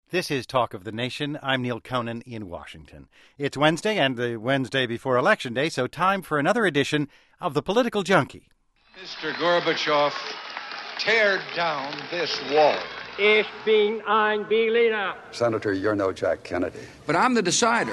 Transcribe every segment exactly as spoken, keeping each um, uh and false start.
This is Talk of the Nation. I'm Neil Conan in Washington. It's Wednesday and the Wednesday before Election Day, so time for another edition of The Political Junkie. Mister Gorbachev, tear down this wall. Ich bin ein Berliner. Senator, you're no Jack Kennedy. But I'm the decider.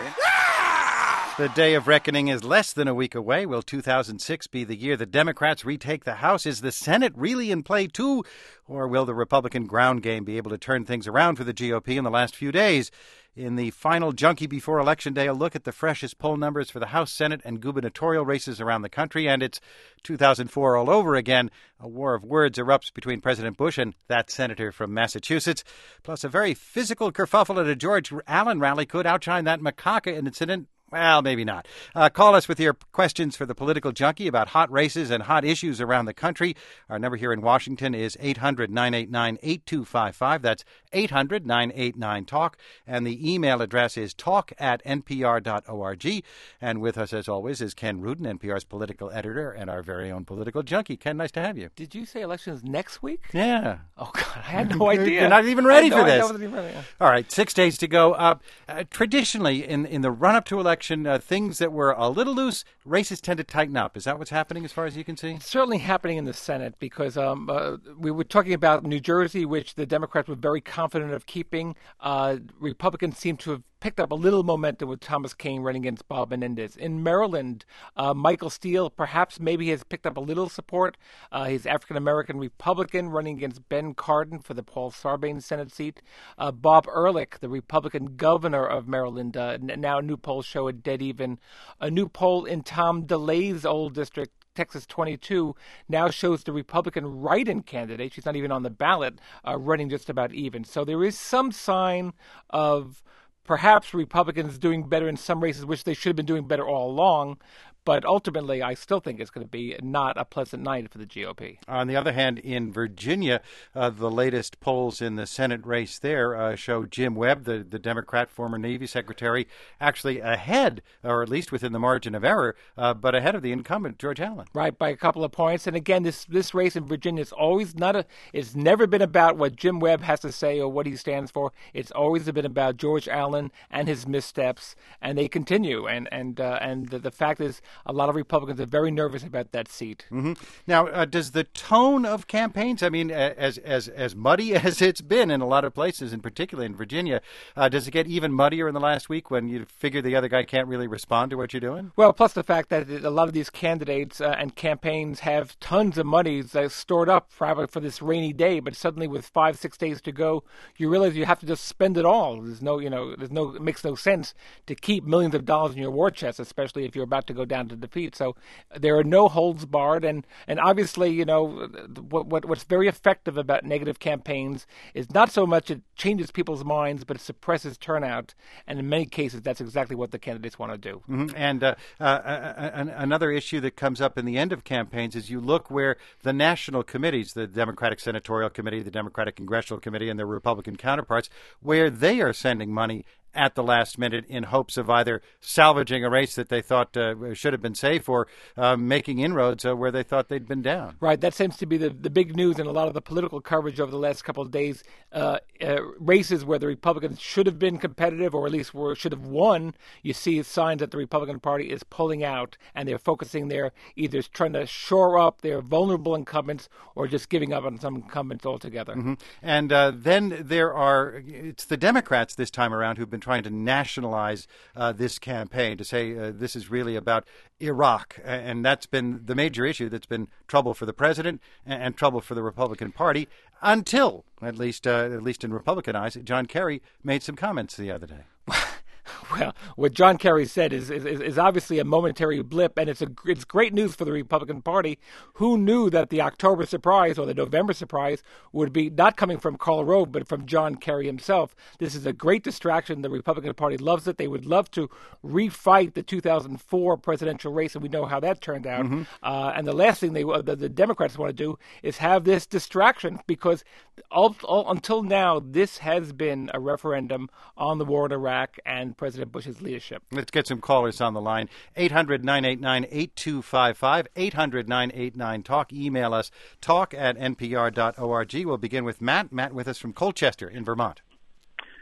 The day of reckoning is less than a week away. Will two thousand six be the year the Democrats retake the House? Is the Senate really in play too? Or will the Republican ground game be able to turn things around for the G O P in the last few days? In the final Junkie before Election Day, a look at the freshest poll numbers for the House, Senate, and gubernatorial races around the country. And it's two thousand four all over again. A war of words erupts between President Bush and that senator from Massachusetts. Plus, a very physical kerfuffle at a George Allen rally could outshine that macaque incident. Well, maybe not. Uh, call us with your questions for the Political Junkie about hot races and hot issues around the country. Our number here in Washington is eight hundred, nine eight nine, eight two five five. That's eight hundred, nine eight nine, talk. And the email address is talk at n p r dot org. And with us, as always, is Ken Rudin, N P R's political editor and our very own Political Junkie. Ken, nice to have you. Did you say elections next week? Yeah. Oh, God, I had no idea. You're not even ready no for idea. this. I wasn't even ready. All right, six days to go. Uh, uh, traditionally, in, in the run-up to election, Uh, things that were a little loose, races tend to tighten up. Is that what's happening as far as you can see? It's certainly happening in the Senate because um, uh, we were talking about New Jersey, which the Democrats were very confident of keeping. Uh, Republicans seem to have picked up a little momentum with Thomas Kean running against Bob Menendez. In Maryland, uh, Michael Steele perhaps maybe has picked up a little support. Uh, he's African-American Republican running against Ben Cardin for the Paul Sarbanes Senate seat. Uh, Bob Ehrlich, the Republican governor of Maryland, uh, now new polls show a dead even. A new poll in Tom DeLay's old district, Texas twenty-two, now shows the Republican write-in candidate, she's not even on the ballot, uh, running just about even. So there is some sign of perhaps Republicans doing better in some races, which they should have been doing better all along. But ultimately, I still think it's going to be not a pleasant night for the G O P. On the other hand, in Virginia, uh, the latest polls in the Senate race there uh, show Jim Webb, the, the Democrat former Navy Secretary, actually ahead, or at least within the margin of error, uh, but ahead of the incumbent, George Allen. Right, by a couple of points. And again, this this race in Virginia is always not a, it's never been about what Jim Webb has to say or what he stands for. It's always been about George Allen and his missteps, and they continue. And, and, uh, and the, the fact is, a lot of Republicans are very nervous about that seat. Mm-hmm. Now, uh, does the tone of campaigns, I mean, as as as muddy as it's been in a lot of places, and particularly in Virginia, uh, does it get even muddier in the last week when you figure the other guy can't really respond to what you're doing? Well, plus the fact that a lot of these candidates uh, and campaigns have tons of money uh, stored up for, for this rainy day, but suddenly with five, six days to go, you realize you have to just spend it all. There's no, you know, there's no, it makes no sense to keep millions of dollars in your war chest, especially if you're about to go down to defeat. So there are no holds barred, and, and obviously, you know, what, what what's very effective about negative campaigns is not so much it changes people's minds, but it suppresses turnout, and in many cases, that's exactly what the candidates want to do. Mm-hmm. And uh, uh, an, another issue that comes up in the end of campaigns is you look where the national committees, the Democratic Senatorial Committee, the Democratic Congressional Committee, and their Republican counterparts, where they are sending money at the last minute in hopes of either salvaging a race that they thought uh, should have been safe or uh, making inroads uh, where they thought they'd been down. Right. That seems to be the, the big news in a lot of the political coverage over the last couple of days. Uh, uh, races where the Republicans should have been competitive or at least were, should have won, you see signs that the Republican Party is pulling out and they're focusing there, either trying to shore up their vulnerable incumbents or just giving up on some incumbents altogether. Mm-hmm. And uh, then there are, it's the Democrats this time around who've been trying to nationalize uh, this campaign, to say uh, this is really about Iraq. And that's been the major issue that's been trouble for the president and, and trouble for the Republican Party until, at least uh, at least in Republican eyes, John Kerry made some comments the other day. Well, what John Kerry said is, is is obviously a momentary blip, and it's a it's great news for the Republican Party. Who knew that the October surprise or the November surprise would be not coming from Karl Rove, but from John Kerry himself? This is a great distraction. The Republican Party loves it. They would love to refight the two thousand four presidential race, and we know how that turned out. Mm-hmm. Uh, and the last thing they the, the Democrats want to do is have this distraction, because all, all, until now, this has been a referendum on the war in Iraq and President Bush's leadership. Let's get some callers on the line. eight hundred, nine eight nine, eight two five five, eight hundred, nine eight nine, talk. Email us, talk at n p r dot org. We'll begin with Matt. Matt with us from Colchester in Vermont.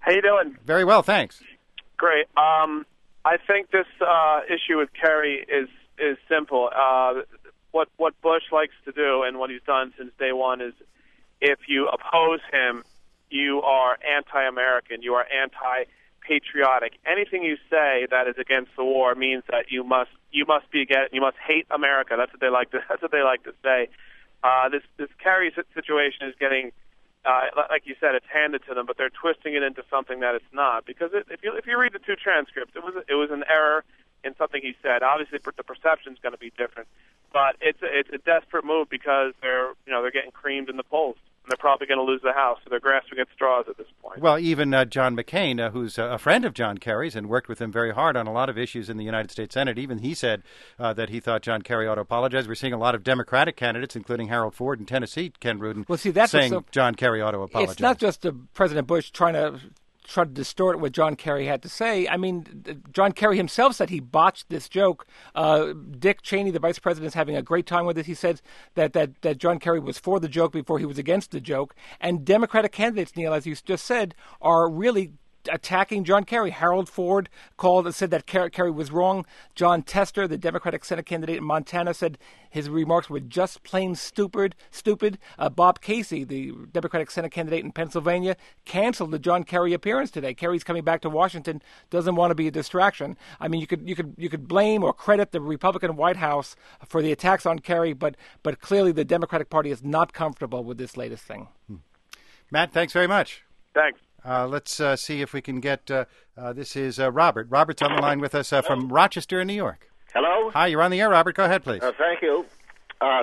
How you doing? Very well, thanks. Great. Um, I think this uh, issue with Kerry is is simple. Uh, what what Bush likes to do, and what he's done since day one, is if you oppose him, you are anti-American. You are anti-patriotic. Anything you say that is against the war means that you must you must be against, you must hate America. That's what they like to that's what they like to say. Uh, this this Kerry situation is getting, uh, like you said, it's handed to them, but they're twisting it into something that it's not. Because it, if you if you read the two transcripts, it was it was an error in something he said. Obviously, the perception is going to be different, but it's a, it's a desperate move because they're you know they're getting creamed in the polls. And they're probably going to lose the House, so they're grasping at straws at this point. Well, even uh, John McCain, uh, who's a friend of John Kerry's and worked with him very hard on a lot of issues in the United States Senate, even he said uh, that he thought John Kerry ought to apologize. We're seeing a lot of Democratic candidates, including Harold Ford in Tennessee, Ken Rudin, well, see, that's saying so, John Kerry ought to apologize. It's not just uh, President Bush trying to try to distort what John Kerry had to say. I mean, John Kerry himself said he botched this joke. Uh, Dick Cheney, the vice president, is having a great time with it. He said that, that, that John Kerry was for the joke before he was against the joke. And Democratic candidates, Neil, as you just said, are really attacking John Kerry. Harold Ford called and said that Kerry was wrong. John Tester, the Democratic Senate candidate in Montana, said his remarks were just plain stupid. Stupid. Uh, Bob Casey, the Democratic Senate candidate in Pennsylvania, canceled the John Kerry appearance today. Kerry's coming back to Washington, doesn't want to be a distraction. I mean, you could you could you could blame or credit the Republican White House for the attacks on Kerry, but but clearly the Democratic Party is not comfortable with this latest thing. Hmm. Matt, thanks very much. Thanks. Uh, let's uh, see if we can get, uh, uh, this is uh, Robert. Robert's on the line with us uh, from Rochester in New York. Hello? Hi, you're on the air, Robert. Go ahead, please. Uh, thank you. Uh,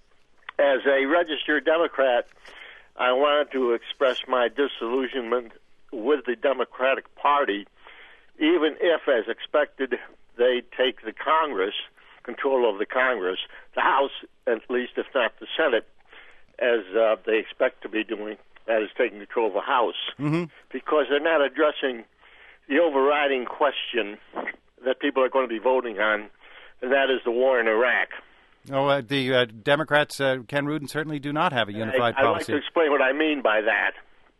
as a registered Democrat, I wanted to express my disillusionment with the Democratic Party, even if, as expected, they take the Congress, control of the Congress, the House, at least, if not the Senate, as uh, they expect to be doing. That is taking control of the House, mm-hmm. because they're not addressing the overriding question that people are going to be voting on, and that is the war in Iraq. Oh, uh, the uh, Democrats, uh, Ken Rudin, certainly do not have a unified I, policy. I'd like to explain what I mean by that.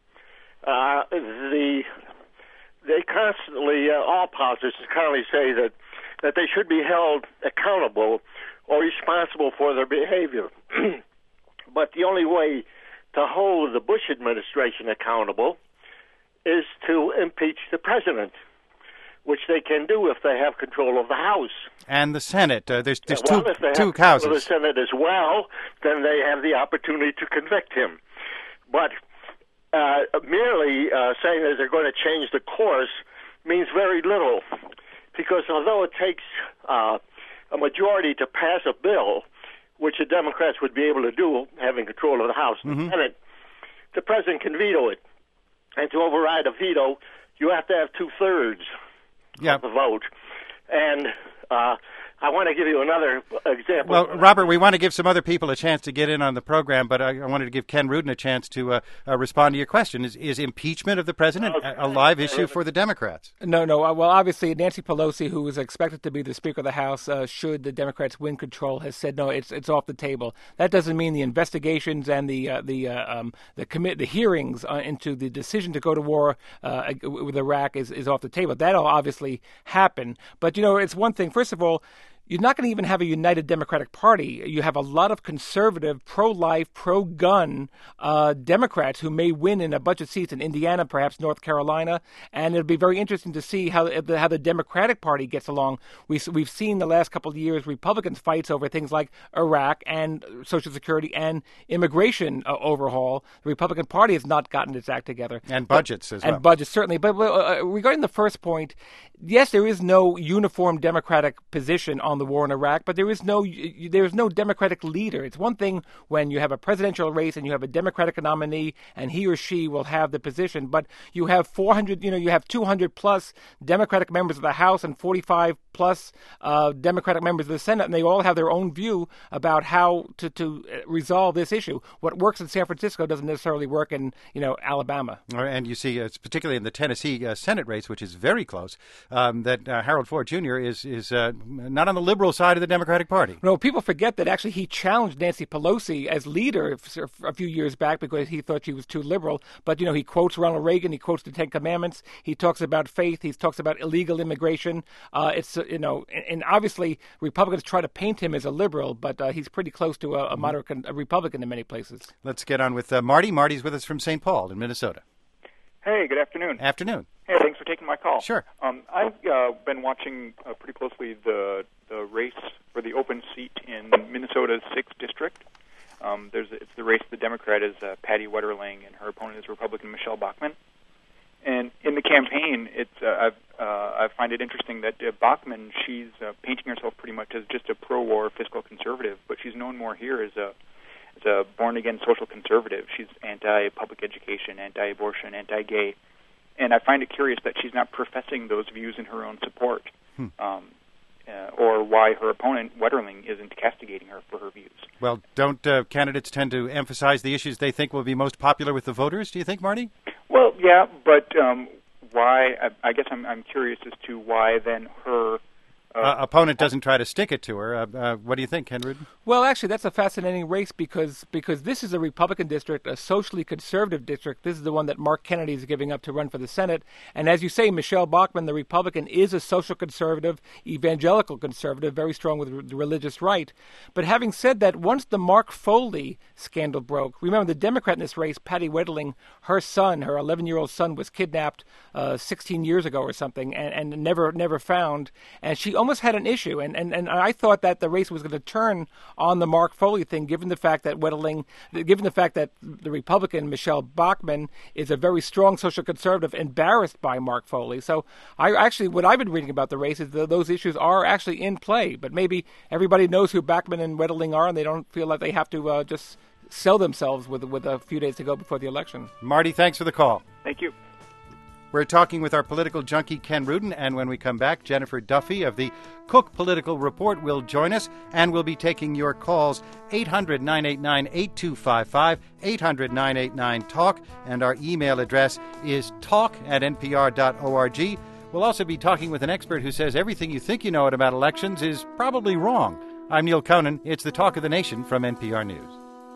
Uh, the they constantly, uh, all politicians constantly say that, that they should be held accountable or responsible for their behavior. But the only way to hold the Bush administration accountable is to impeach the president, which they can do if they have control of the House. And the Senate. Uh, there's there's well, two, if they two have houses. Control of the Senate as well, then they have the opportunity to convict him. But uh, merely uh, saying that they're going to change the course means very little, because although it takes uh, a majority to pass a bill, which the Democrats would be able to do, having control of the House and mm-hmm. the Senate, the president can veto it. And to override a veto, you have to have two-thirds yep. of the vote. And uh, I want to give you another example. Well, Robert, we want to give some other people a chance to get in on the program, but I, I wanted to give Ken Rudin a chance to uh, uh, respond to your question. Is, is impeachment of the president okay. a, a live issue for the Democrats? No, no. Uh, well, obviously, Nancy Pelosi, who is expected to be the Speaker of the House, uh, should the Democrats win control, has said no, it's it's off the table. That doesn't mean the investigations and the uh, the uh, um, the commit the hearings uh, into the decision to go to war uh, with Iraq is is off the table. That'll obviously happen. But you know, it's one thing. First of all, you're not going to even have a united Democratic Party. You have a lot of conservative, pro-life, pro-gun uh, Democrats who may win in a bunch of seats in Indiana, perhaps North Carolina, and it'll be very interesting to see how the, how the Democratic Party gets along. We, we've seen the last couple of years Republicans fights over things like Iraq and Social Security and immigration uh, overhaul. The Republican Party has not gotten its act together. And budgets but, as well. And budgets, certainly. But uh, regarding the first point, yes, there is no uniform Democratic position on the war in Iraq, but there is no there is no Democratic leader. It's one thing when you have a presidential race and you have a Democratic nominee and he or she will have the position, but you have four hundred, you know, you have two hundred plus Democratic members of the House and forty-five plus uh, Democratic members of the Senate, and they all have their own view about how to, to resolve this issue. What works in San Francisco doesn't necessarily work in, you know, Alabama. And you see, uh, particularly in the Tennessee uh, Senate race, which is very close, um, that uh, Harold Ford Junior is is uh, not on the liberal side of the Democratic Party. No, people forget that actually he challenged Nancy Pelosi as leader a few years back because he thought she was too liberal. But, you know, he quotes Ronald Reagan. He quotes the Ten Commandments. He talks about faith. He talks about illegal immigration. Uh, it's, uh, you know, and, and obviously Republicans try to paint him as a liberal, but uh, he's pretty close to a, a moderate a Republican in many places. Let's get on with uh, Marty. Marty's with us from Saint Paul in Minnesota. Hey, good afternoon. Afternoon. Hey, thanks for taking my call. Sure. Um, I've uh, been watching uh, pretty closely the the race for the open seat in Minnesota's sixth District. Um, there's a, it's the race the Democrat is uh, Patty Wetterling, and her opponent is Republican Michelle Bachmann. And in the campaign, it's uh, I've, uh, I find it interesting that uh, Bachmann, she's uh, painting herself pretty much as just a pro-war fiscal conservative, but she's known more here as a as a born-again social conservative. She's anti-public education, anti-abortion, anti-gay. And I find it curious that she's not professing those views in her own support, hmm. um, uh, or why her opponent, Wetterling, isn't castigating her for her views. Well, don't uh, candidates tend to emphasize the issues they think will be most popular with the voters, do you think, Marty? Well, yeah, but um, why, I, I guess I'm, I'm curious as to why then her Uh, uh, opponent doesn't try to stick it to her. Uh, uh, what do you think, Ken Rudin? Well, actually, that's a fascinating race because because this is a Republican district, a socially conservative district. This is the one that Mark Kennedy is giving up to run for the Senate. And as you say, Michelle Bachmann, the Republican, is a social conservative, evangelical conservative, very strong with the religious right. But having said that, once the Mark Foley scandal broke, remember the Democrat in this race, Patty Wetterling, her son, her eleven-year-old son, was kidnapped uh, sixteen years ago or something and, and never never found. And she almost had an issue, and, and, and I thought that the race was going to turn on the Mark Foley thing, given the fact that Wetterling, given the fact that the Republican Michelle Bachmann is a very strong social conservative, embarrassed by Mark Foley. So I actually, what I've been reading about the race is that those issues are actually in play, but maybe everybody knows who Bachmann and Wetterling are, and they don't feel like they have to uh, just sell themselves with with a few days to go before the election. Marty, thanks for the call. Thank you. We're talking with our political junkie, Ken Rudin, and when we come back, Jennifer Duffy of the Cook Political Report will join us, and we'll be taking your calls, eight hundred, nine eight nine, eight two five five, eight hundred, nine eight nine, TALK, and our email address is talk at n p r dot org. We'll also be talking with an expert who says everything you think you know about elections is probably wrong. I'm Neil Conan. It's the Talk of the Nation from N P R News.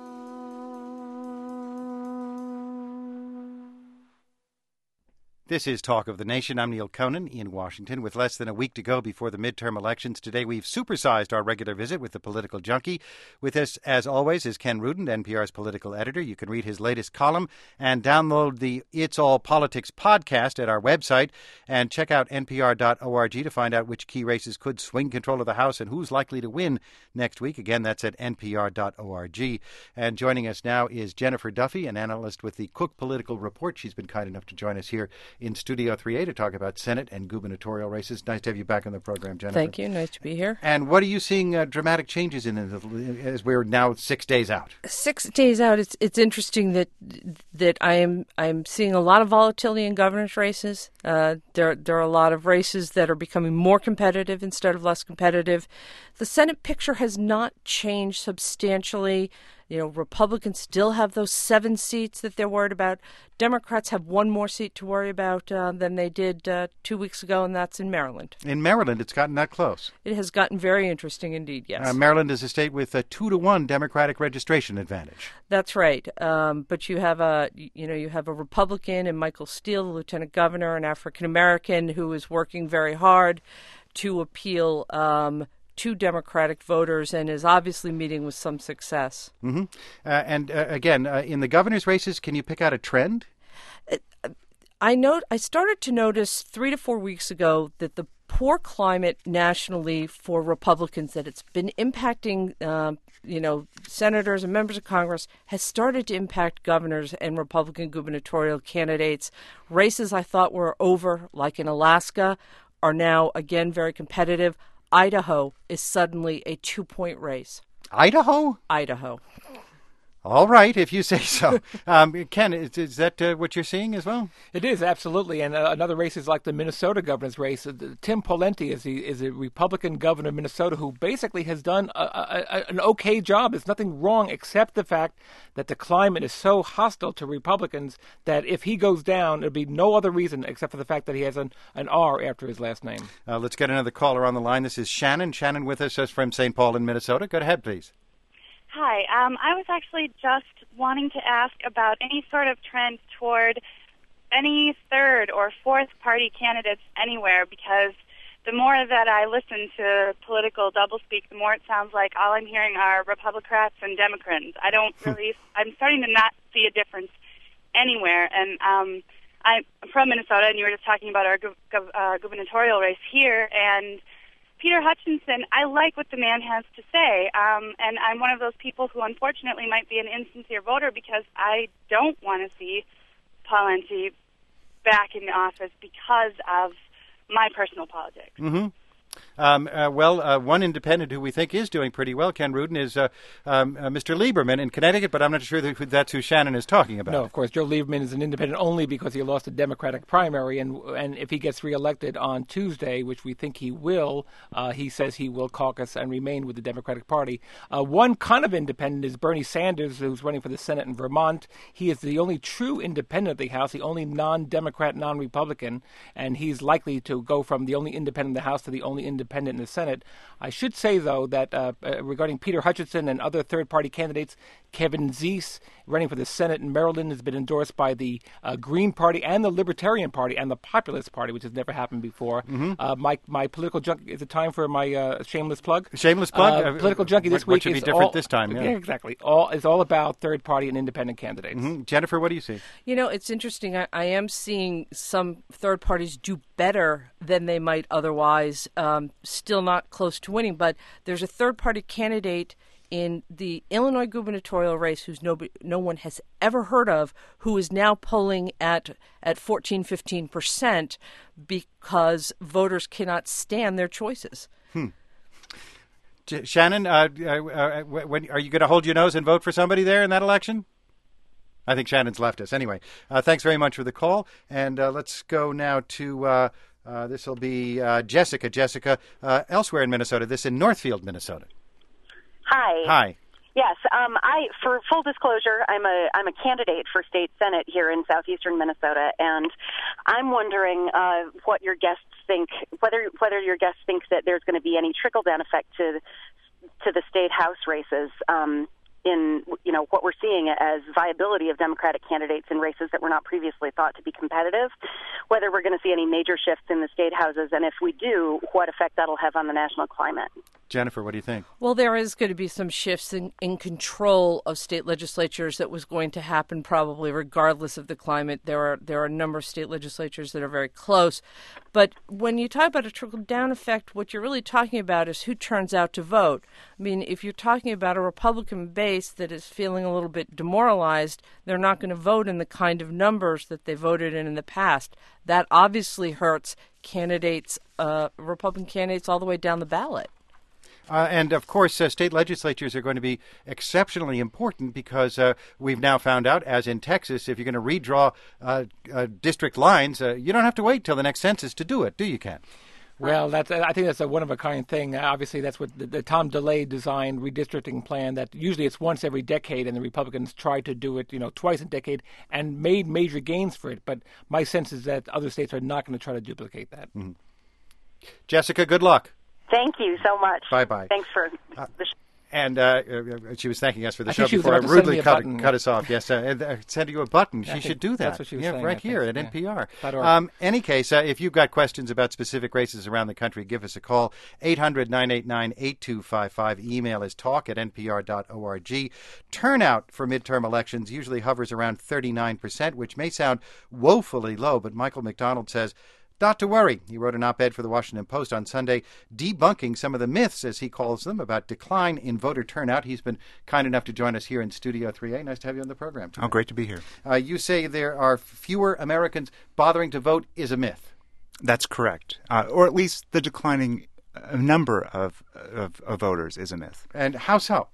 This is Talk of the Nation. I'm Neil Conan in Washington. With less than a week to go before the midterm elections today, we've supersized our regular visit with the political junkie. With us, as always, is Ken Rudin, N P R's political editor. You can read his latest column and download the It's All Politics podcast at our website, and check out n p r dot org to find out which key races could swing control of the House and who's likely to win next week. Again, that's at n p r dot org. And joining us now is Jennifer Duffy, an analyst with the Cook Political Report. She's been kind enough to join us here in Studio three A to talk about Senate and gubernatorial races. Nice to have you back on the program, Jennifer. Thank you. Nice to be here. And what are you seeing uh, dramatic changes in as we're now six days out? Six days out. It's it's interesting that that I am I'm seeing a lot of volatility in governor's races. Uh, there there are a lot of races that are becoming more competitive instead of less competitive. The Senate picture has not changed substantially. You know, Republicans still have those seven seats that they're worried about. Democrats have one more seat to worry about uh, than they did uh, two weeks ago, and that's in Maryland. In Maryland, it's gotten that close. It has gotten very interesting indeed, yes. Uh, Maryland is a state with a two to one Democratic registration advantage. That's right. Um, but you have a, you know, you have a Republican in Michael Steele, the lieutenant governor, an African American who is working very hard to appeal um, to Democratic voters and is obviously meeting with some success. Mm-hmm. Uh, and uh, again, uh, in the governor's races, can you pick out a trend? I note. I started to notice three to four weeks ago that the poor climate nationally for Republicans, that it's been impacting, um, you know, senators and members of Congress, has started to impact governors and Republican gubernatorial candidates. Races I thought were over, like in Alaska, are now again very competitive. Idaho is suddenly a two-point race. Idaho? Idaho. All right, if you say so. um, Ken, is, is that uh, what you're seeing as well? It is, absolutely. And uh, another race is like the Minnesota governor's race. Uh, Tim Pawlenty is, the, is a Republican governor of Minnesota who basically has done a, a, a, an okay job. There's nothing wrong except the fact that the climate is so hostile to Republicans that if he goes down, there'll be no other reason except for the fact that he has an, an R after his last name. Uh, let's get another caller on the line. This is Shannon. Shannon with us from Saint Paul in Minnesota. Go ahead, please. Hi. Um, I was actually just wanting to ask about any sort of trend toward any third or fourth party candidates anywhere, because the more that I listen to political doublespeak, the more it sounds like all I'm hearing are Republicans and Democrats. I don't really, I'm starting to not see a difference anywhere. And um, I'm from Minnesota, and you were just talking about our gu- gu- uh, gubernatorial race here, and Peter Hutchinson, I like what the man has to say, um, and I'm one of those people who unfortunately might be an insincere voter because I don't want to see Pawlenty back in the office because of my personal politics. Mm-hmm. Um, uh, well, uh, one independent who we think is doing pretty well, Ken Rudin, is uh, um, uh, Mister Lieberman in Connecticut, but I'm not sure that that's who Shannon is talking about. No, of course. Joe Lieberman is an independent only because he lost a Democratic primary, and and if he gets reelected on Tuesday, which we think he will, uh, he says he will caucus and remain with the Democratic Party. Uh, one kind of independent is Bernie Sanders, who's running for the Senate in Vermont. He is the only true independent of the House, the only non-Democrat, non-Republican, and he's likely to go from the only independent in the House to the only independent in the Senate. I should say, though, that uh, uh, regarding Peter Hutchinson and other third-party candidates, Kevin Zeese, running for the Senate in Maryland, has been endorsed by the uh, Green Party and the Libertarian Party and the Populist Party, which has never happened before. Mm-hmm. Uh, my my political junkie, is it time for my uh, shameless plug? Shameless plug? Uh, political junkie this what, week what should be is different all, this time? Yeah. yeah, exactly. All is all about third-party and independent candidates. Mm-hmm. Jennifer, what do you see? You know, it's interesting. I, I am seeing some third parties do better than they might otherwise. Um, still not close to winning, but there's a third-party candidate in the Illinois gubernatorial race who's no, no one has ever heard of, who is now polling at at fourteen, fifteen percent because voters cannot stand their choices. Hmm. J- Shannon, uh, uh, uh, when, are you going to hold your nose and vote for somebody there in that election? I think Shannon's left us. Anyway, uh, thanks very much for the call. And uh, let's go now to, uh, uh, this will be uh, Jessica. Jessica, uh, elsewhere in Minnesota, this in Northfield, Minnesota. Hi. Hi. Yes, um, I, for full disclosure, I'm a I'm a candidate for state senate here in southeastern Minnesota, and I'm wondering uh, what your guests think, whether whether your guests think that there's going to be any trickle down effect to to the state house races. Um, in, you know, what we're seeing as viability of Democratic candidates in races that were not previously thought to be competitive, whether we're going to see any major shifts in the state houses, and if we do, what effect that'll have on the national climate. Jennifer, what do you think? Well, there is going to be some shifts in, in control of state legislatures that was going to happen probably regardless of the climate. There are there are a number of state legislatures that are very close. But when you talk about a trickle-down effect, what you're really talking about is who turns out to vote. I mean, if you're talking about a Republican base that is feeling a little bit demoralized, they're not going to vote in the kind of numbers that they voted in in the past. That obviously hurts candidates, uh, Republican candidates all the way down the ballot. Uh, and, of course, uh, state legislatures are going to be exceptionally important because uh, we've now found out, as in Texas, if you're going to redraw uh, uh, district lines, uh, you don't have to wait till the next census to do it, do you, Ken? Well, that's, I think that's a one-of-a-kind thing. Obviously, that's what the, the Tom DeLay designed redistricting plan that usually it's once every decade, and the Republicans tried to do it, you know, twice a decade and made major gains for it. But my sense is that other states are not going to try to duplicate that. Mm-hmm. Jessica, good luck. Thank you so much. Bye-bye. Thanks for uh, the show. And uh, she was thanking us for the I show she before I was rudely cut, button. cut us off. Yes, uh, uh, send you a button. Yeah, she should do that. That's what she was yeah, saying. right I here think. at yeah. N P R. Yeah. Um, any case, uh, if you've got questions about specific races around the country, give us a call. eight hundred, nine eight nine, eight two five five. Email is talk at n p r dot org. Turnout for midterm elections usually hovers around thirty-nine percent, which may sound woefully low, but Michael McDonald says not to worry. He wrote an op-ed for the Washington Post on Sunday debunking some of the myths, as he calls them, about decline in voter turnout. He's been kind enough to join us here in Studio three A. Nice to have you on the program today. Oh, great to be here. Uh, you say there are fewer Americans bothering to vote is a myth. That's correct. Uh, or at least the declining uh, number of, of, of voters is a myth. And how so?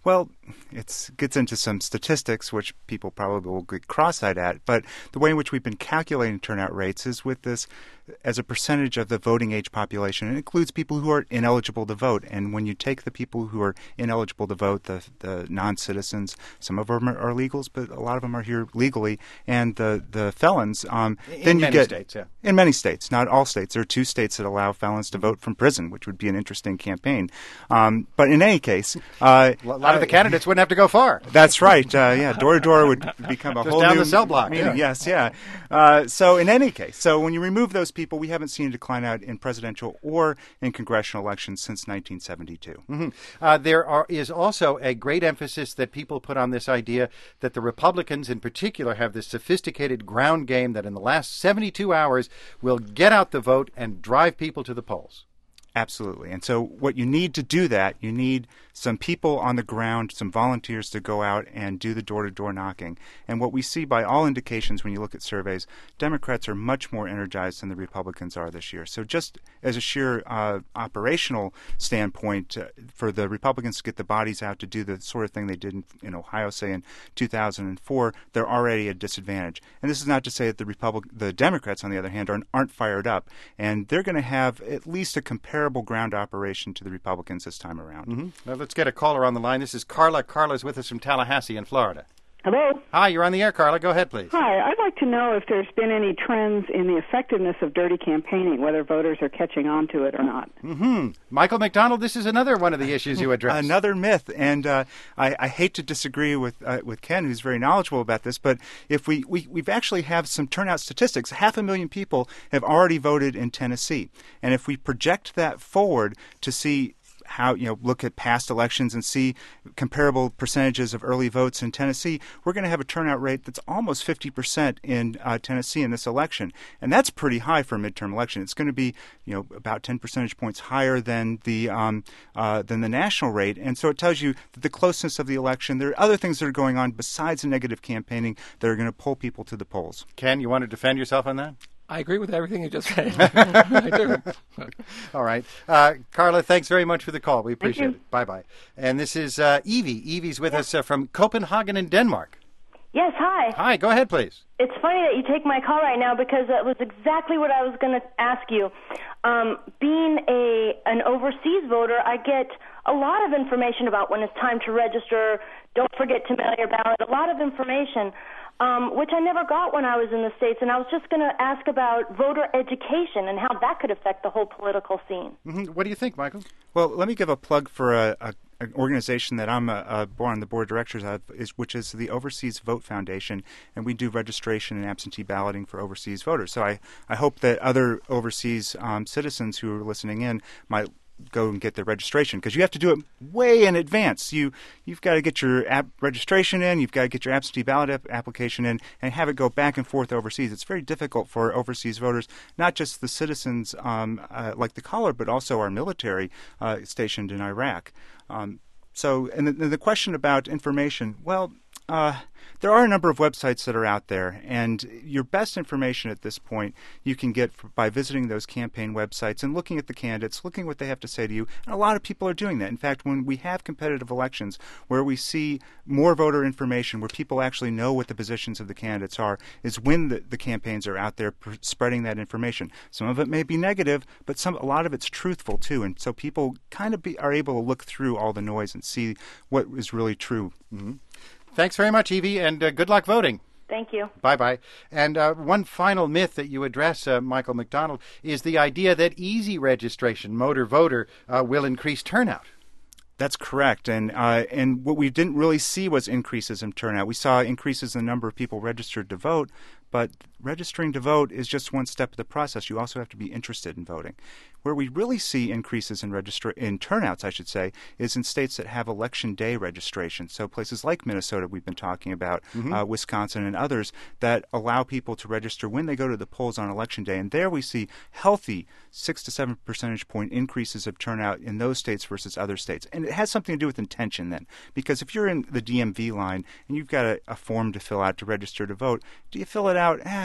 Well, it gets into some statistics, which people probably will get cross-eyed at, but the way in which we've been calculating turnout rates is with this as a percentage of the voting age population. It includes people who are ineligible to vote, and when you take the people who are ineligible to vote, the, the non-citizens, some of them are, are legals, but a lot of them are here legally, and the, the felons, um, in then you many get... states, yeah. In many states, not all states. There are two states that allow felons to vote from prison, which would be an interesting campaign. Um, but in any case... Uh, a lot of the candidates wouldn't have to go far. That's right. Uh, yeah, door-to-door would become a Just whole down new the cell block. meaning. Yeah. Yes, yeah. Uh, so in any case, so when you remove those people, we haven't seen a decline out in presidential or in congressional elections since nineteen seventy-two. Mm-hmm. Uh, there are, is also a great emphasis that people put on this idea that the Republicans in particular have this sophisticated ground game that in the last seventy-two hours will get out the vote and drive people to the polls. Absolutely. And so what you need to do that, you need some people on the ground, some volunteers to go out and do the door-to-door knocking. And what we see by all indications when you look at surveys, Democrats are much more energized than the Republicans are this year. So just as a sheer uh, operational standpoint, uh, for the Republicans to get the bodies out to do the sort of thing they did in, in Ohio, say, in two thousand four, they're already at a disadvantage. And this is not to say that the Republic, the Democrats, on the other hand, aren't, aren't fired up. And they're going to have at least a comparable ground operation to the Republicans this time around. Mm-hmm. Now let's get a caller on the line. This is Carla. Carla's with us from Tallahassee in Florida. Hello. Hi, you're on the air, Carla. Go ahead, please. Hi. I'd like to know if there's been any trends in the effectiveness of dirty campaigning, whether voters are catching on to it or not. Mm-hmm. Michael McDonald, this is another one of the issues you address. Another myth, and uh, I, I hate to disagree with uh, with Ken, who's very knowledgeable about this, but if we, we we've actually have some turnout statistics. Half a million people have already voted in Tennessee, and if we project that forward to see how, you know, look at past elections and see comparable percentages of early votes in Tennessee, we're going to have a turnout rate that's almost fifty percent in uh, Tennessee in this election. And that's pretty high for a midterm election. It's going to be, you know, about ten percentage points higher than the um, uh, than the national rate. And so it tells you that the closeness of the election, there are other things that are going on besides the negative campaigning that are going to pull people to the polls. Ken, you want to defend yourself on that? I agree with everything you just said. I do. All right. Uh, Carla, thanks very much for the call. We appreciate you. it. Bye-bye. And this is uh, Evie. Evie's with us uh, from Copenhagen in Denmark. Yes, hi. Hi, go ahead, please. It's funny that you take my call right now because that was exactly what I was going to ask you. Um, being a an overseas voter, I get a lot of information about when it's time to register. Don't forget to mail your ballot. A lot of information. Um, which I never got when I was in the States, and I was just going to ask about voter education and how that could affect the whole political scene. Mm-hmm. What do you think, Michael? Well, let me give a plug for a, a an organization that I'm a, a on the board of directors of, is, which is the Overseas Vote Foundation, and we do registration and absentee balloting for overseas voters. So I, I hope that other overseas um, citizens who are listening in might go and get their registration, because you have to do it way in advance. You, you've got to get your app registration in, you've got to get your absentee ballot ap- application in, and have it go back and forth overseas. It's very difficult for overseas voters, not just the citizens um, uh, like the caller, but also our military uh, stationed in Iraq. Um, so, and the, the question about information, well, uh, there are a number of websites that are out there, and your best information at this point you can get by visiting those campaign websites and looking at the candidates, looking at what they have to say to you. And a lot of people are doing that. In fact, when we have competitive elections where we see more voter information, where people actually know what the positions of the candidates are, is when the, the campaigns are out there pr- spreading that information. Some of it may be negative, but some a lot of it's truthful too, and so people kind of be, are able to look through all the noise and see what is really true. Mm-hmm. Thanks very much, Evie, and uh, good luck voting. Thank you. Bye-bye. And uh, one final myth that you address, uh, Michael McDonald, is the idea that easy registration, motor voter, uh, will increase turnout. That's correct, and uh, and what we didn't really see was increases in turnout. We saw increases in the number of people registered to vote, but registering to vote is just one step of the process. You also have to be interested in voting. Where we really see increases in registra- in turnouts, I should say, is in states that have election day registration. So places like Minnesota we've been talking about, mm-hmm. uh, Wisconsin and others that allow people to register when they go to the polls on election day. And there we see healthy six to seven percentage point increases of turnout in those states versus other states. And it has something to do with intention then. Because if you're in the D M V line and you've got a, a form to fill out to register to vote, do you fill it out? Eh,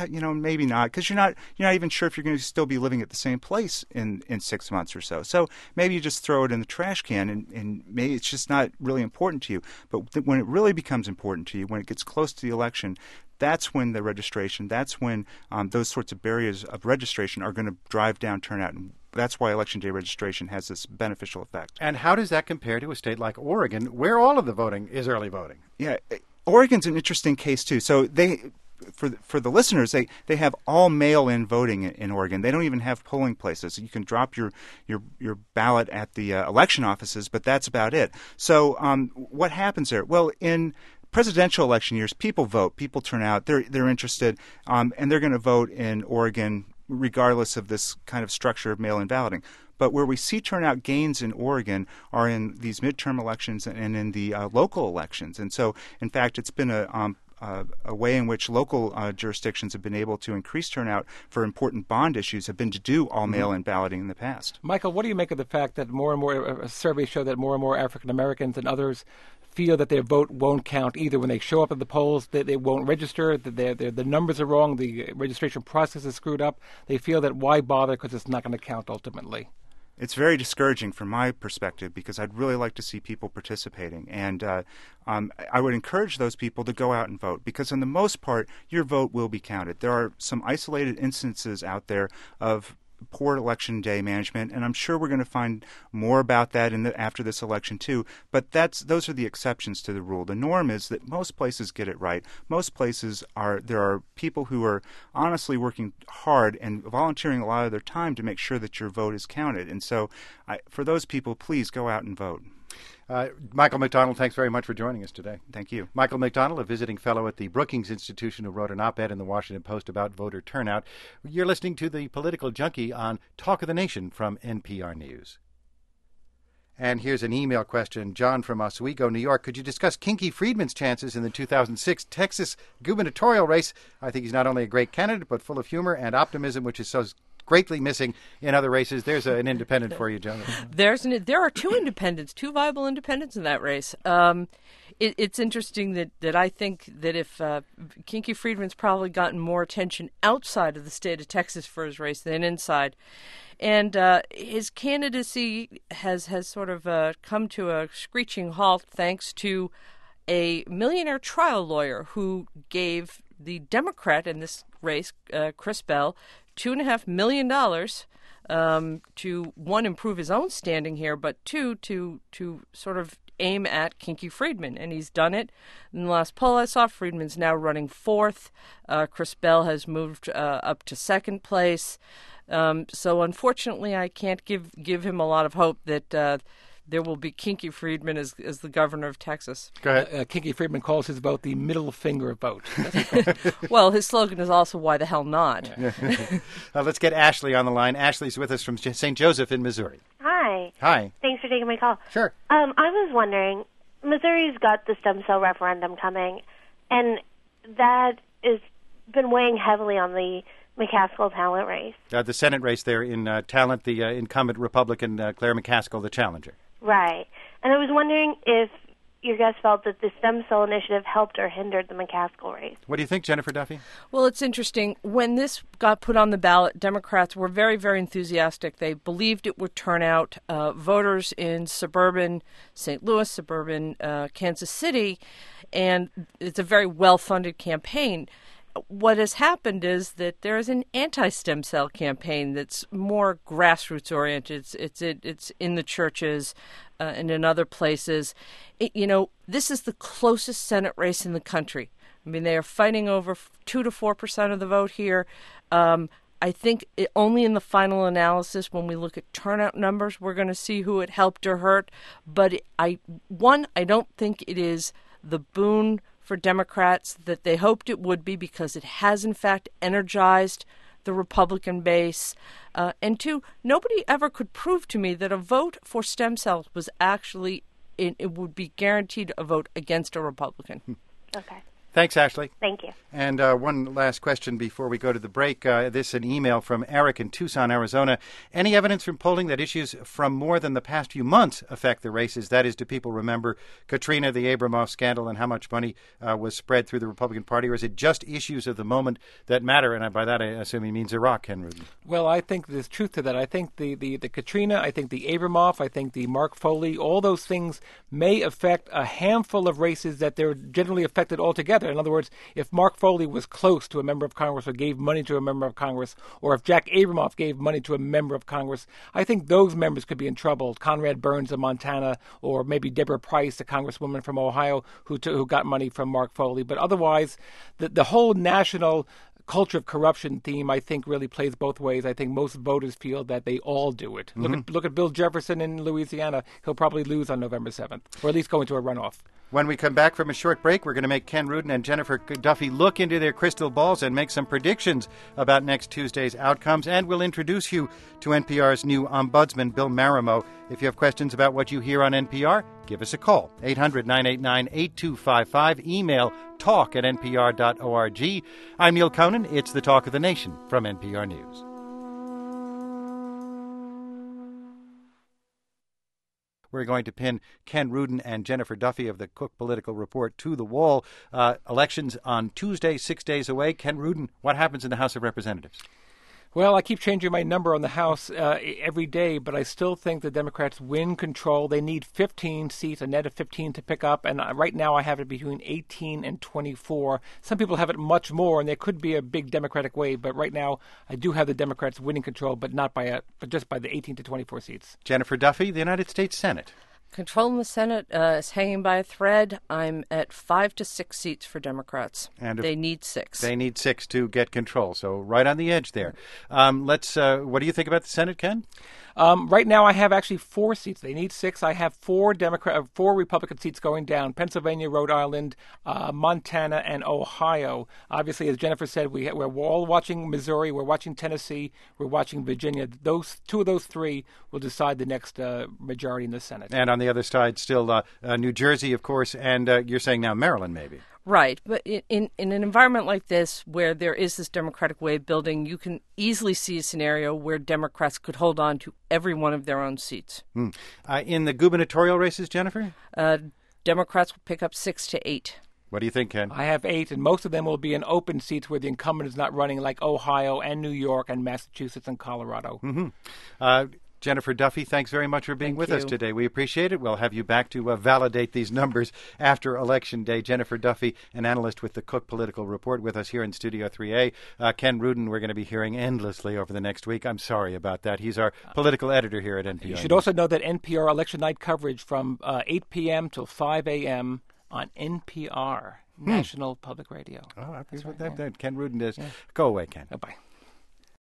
ah, you know, maybe not, because you're not you're not even sure if you're going to still be living at the same place in, in six months or so. So maybe you just throw it in the trash can, and, and maybe it's just not really important to you. But th- when it really becomes important to you, when it gets close to the election, that's when the registration, that's when um, those sorts of barriers of registration are going to drive down turnout. And that's why Election Day registration has this beneficial effect. And how does that compare to a state like Oregon, where all of the voting is early voting? Yeah, Oregon's an interesting case, too. So they... For the, for the listeners, they, they have all mail-in voting in, in Oregon. They don't even have polling places. You can drop your your, your ballot at the uh, election offices, but that's about it. So um, what happens there? Well, in presidential election years, people vote, people turn out, they're they're interested, um, and they're going to vote in Oregon regardless of this kind of structure of mail-in balloting. But where we see turnout gains in Oregon are in these midterm elections and in the uh, local elections. And so, in fact, it's been a um, Uh, a way in which local uh, jurisdictions have been able to increase turnout for important bond issues have been to do all mail-in balloting in the past. Michael, what do you make of the fact that more and more uh, surveys show that more and more African Americans and others feel that their vote won't count either when they show up at the polls, that they won't register, that they're, they're, the numbers are wrong, the registration process is screwed up. They feel that why bother because it's not going to count ultimately. It's very discouraging from my perspective because I'd really like to see people participating. And uh, um, I would encourage those people to go out and vote because, on the most part, your vote will be counted. There are some isolated instances out there of poor election day management, and I'm sure we're going to find more about that in the, after this election too. But that's those are the exceptions to the rule. The norm is that most places get it right. Most places are there are people who are honestly working hard and volunteering a lot of their time to make sure that your vote is counted. And so, I, for those people, please go out and vote. Uh, Michael McDonald, thanks very much for joining us today. Thank you. Michael McDonald, a visiting fellow at the Brookings Institution who wrote an op-ed in the Washington Post about voter turnout. You're listening to The Political Junkie on Talk of the Nation from N P R News. And here's an email question. John from Oswego, New York. Could you discuss Kinky Friedman's chances in the two thousand six Texas gubernatorial race? I think he's not only a great candidate, but full of humor and optimism, which is so greatly missing in other races. There's a, an independent for you, Jonathan. There's an, there are two independents, two viable independents in that race. Um, it, it's interesting that, that I think that if uh, Kinky Friedman's probably gotten more attention outside of the state of Texas for his race than inside. And uh, his candidacy has, has sort of uh, come to a screeching halt thanks to a millionaire trial lawyer who gave the Democrat in this race, uh, Chris Bell, two and a half million dollars um, to, one, improve his own standing here, but two, to to sort of aim at Kinky Friedman. And he's done it. In the last poll I saw, Friedman's now running fourth. Uh, Chris Bell has moved uh, up to second place. Um, so unfortunately, I can't give give him a lot of hope that uh, there will be Kinky Friedman as, as the governor of Texas. Go ahead. Uh, uh, Kinky Friedman calls his vote the middle finger vote. Well, his slogan is also, why the hell not? Yeah. uh, let's get Ashley on the line. Ashley's with us from Saint Joseph in Missouri. Hi. Hi. Thanks for taking my call. Sure. Um, I was wondering, Missouri's got the stem cell referendum coming, and that has been weighing heavily on the McCaskill talent race. Uh, the Senate race there in uh, talent, the uh, incumbent Republican uh, Claire McCaskill, the challenger. Right. And I was wondering if your guest felt that the stem cell initiative helped or hindered the McCaskill race. What do you think, Jennifer Duffy? Well, it's interesting. When this got put on the ballot, Democrats were very, very enthusiastic. They believed it would turn out uh, voters in suburban Saint Louis, suburban uh, Kansas City, and it's a very well-funded campaign. What has happened is that there is an anti-stem cell campaign that's more grassroots-oriented. It's it's, it, it's in the churches uh, and in other places. It, you know, this is the closest Senate race in the country. I mean, they are fighting over two to four percent of the vote here. Um, I think it, only in the final analysis, when we look at turnout numbers, we're going to see who it helped or hurt. But it, I, one, I don't think it is the boon for Democrats that they hoped it would be, because it has, in fact, energized the Republican base. Uh, and two, nobody ever could prove to me that a vote for stem cells was actually, it, it would be guaranteed a vote against a Republican. Okay. Thanks, Ashley. Thank you. And uh, one last question before we go to the break. Uh, this is an email from Eric in Tucson, Arizona. Any evidence from polling that issues from more than the past few months affect the races? That is, do people remember Katrina, the Abramoff scandal, and how much money uh, was spread through the Republican Party? Or is it just issues of the moment that matter? And by that, I assume he means Iraq, Ken Rudin. Well, I think there's truth to that. I think the, the, the Katrina, I think the Abramoff, I think the Mark Foley, all those things may affect a handful of races that they're generally affected altogether. In other words, if Mark Foley was close to a member of Congress or gave money to a member of Congress, or if Jack Abramoff gave money to a member of Congress, I think those members could be in trouble. Conrad Burns of Montana, or maybe Deborah Price, a congresswoman from Ohio, who t- who got money from Mark Foley. But otherwise, the, the whole national culture of corruption theme, I think, really plays both ways. I think most voters feel that they all do it. Mm-hmm. Look at look at Bill Jefferson in Louisiana. He'll probably lose on November seventh, or at least go into a runoff. When we come back from a short break, we're going to make Ken Rudin and Jennifer Duffy look into their crystal balls and make some predictions about next Tuesday's outcomes. And we'll introduce you to N P R's new ombudsman, Bill Marimo. If you have questions about what you hear on N P R, give us a call. eight hundred, nine eight nine, eight two five five. Email talk at n p r dot org. I'm Neil Conan. It's the Talk of the Nation from N P R News. We're going to pin Ken Rudin and Jennifer Duffy of the Cook Political Report to the wall. Uh, elections on Tuesday, six days away. Ken Rudin, what happens in the House of Representatives? Well, I keep changing my number on the House uh, every day, but I still think the Democrats win control. They need fifteen seats, a net of fifteen to pick up, and right now I have it between eighteen and twenty-four. Some people have it much more, and there could be a big Democratic wave, but right now I do have the Democrats winning control, but not by a, but just by the eighteen to twenty-four seats. Jennifer Duffy, the United States Senate. Control in the Senate uh, is hanging by a thread. I'm at five to six seats for Democrats. And they need six. They need six to get control. So right on the edge there. Um, let's. Uh, what do you think about the Senate, Ken? Um, right now, I have actually four seats. They need six. I have four Democrat, four Republican seats going down: Pennsylvania, Rhode Island, uh, Montana, and Ohio. Obviously, as Jennifer said, we we're all watching Missouri, we're watching Tennessee, we're watching Virginia. Those two of those three will decide the next uh, majority in the Senate. And on the other side, still uh, uh, New Jersey, of course, and uh, you're saying now Maryland, maybe. Right. But in, in, in an environment like this, where there is this Democratic wave building, you can easily see a scenario where Democrats could hold on to every one of their own seats. Hmm. Uh, in the gubernatorial races, Jennifer? Uh, Democrats will pick up six to eight. What do you think, Ken? I have eight, and most of them will be in open seats where the incumbent is not running, like Ohio and New York and Massachusetts and Colorado. Mm-hmm. Uh, Jennifer Duffy, thanks very much for being Thank with you. us today. We appreciate it. We'll have you back to uh, validate these numbers after Election Day. Jennifer Duffy, an analyst with the Cook Political Report, with us here in Studio three A. Uh, Ken Rudin, we're going to be hearing endlessly over the next week. I'm sorry about that. He's our political editor here at N P R. You should also know that N P R election night coverage from uh, eight p.m. till five a.m. on N P R, hmm. National Public Radio. Oh, That's what right, that, yeah. that Ken Rudin is. Yeah. Go away, Ken. Bye-bye.